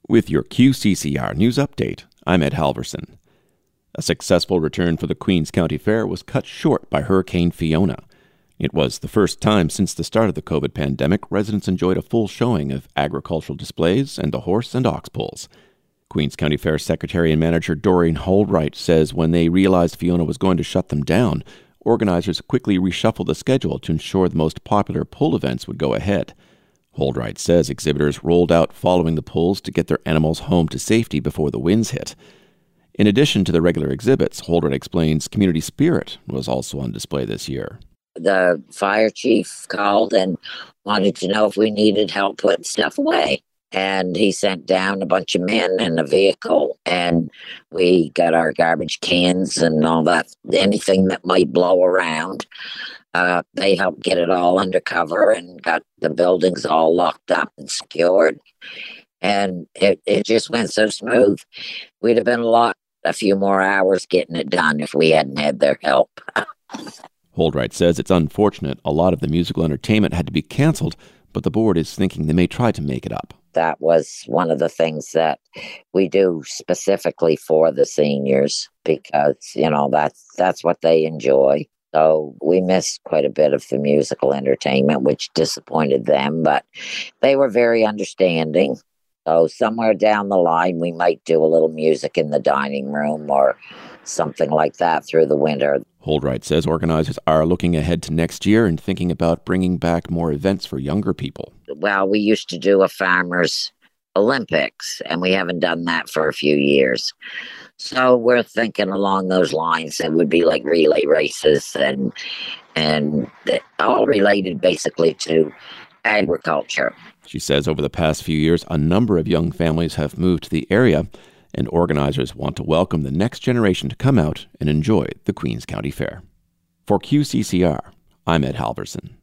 With your QCCR News Update, I'm Ed Halverson. A successful return for the Queens County Fair was cut short by Hurricane Fiona. It was the first time since the start of the COVID pandemic residents enjoyed a full showing of agricultural displays and the horse and ox pulls. Queens County Fair Secretary and Manager Doreen Holdright says when they realized Fiona was going to shut them down, organizers quickly reshuffled the schedule to ensure the most popular pull events would go ahead. Holdright says exhibitors rolled out following the pulls to get their animals home to safety before the winds hit. In addition to the regular exhibits, Holdright explains community spirit was also on display this year. The fire chief called and wanted to know if we needed help putting stuff away. And he sent down a bunch of men in a vehicle, and we got our garbage cans and all that, anything that might blow around. They helped get it all under cover and got the buildings all locked up and secured. And it just went so smooth. We'd have been a few more hours getting it done if we hadn't had their help. Holdright says it's unfortunate a lot of the musical entertainment had to be canceled, but the board is thinking they may try to make it up. That was one of the things that we do specifically for the seniors because, that's what they enjoy. So we missed quite a bit of the musical entertainment, which disappointed them, but they were very understanding. So somewhere down the line, we might do a little music in the dining room or something like that through the winter. Holdright says organizers are looking ahead to next year and thinking about bringing back more events for younger people. Well, we used to do a Farmers Olympics, and we haven't done that for a few years. So we're thinking along those lines. It would be like relay races and all related basically to agriculture. She says over the past few years, a number of young families have moved to the area, and organizers want to welcome the next generation to come out and enjoy the Queens County Fair. For QCCR, I'm Ed Halverson.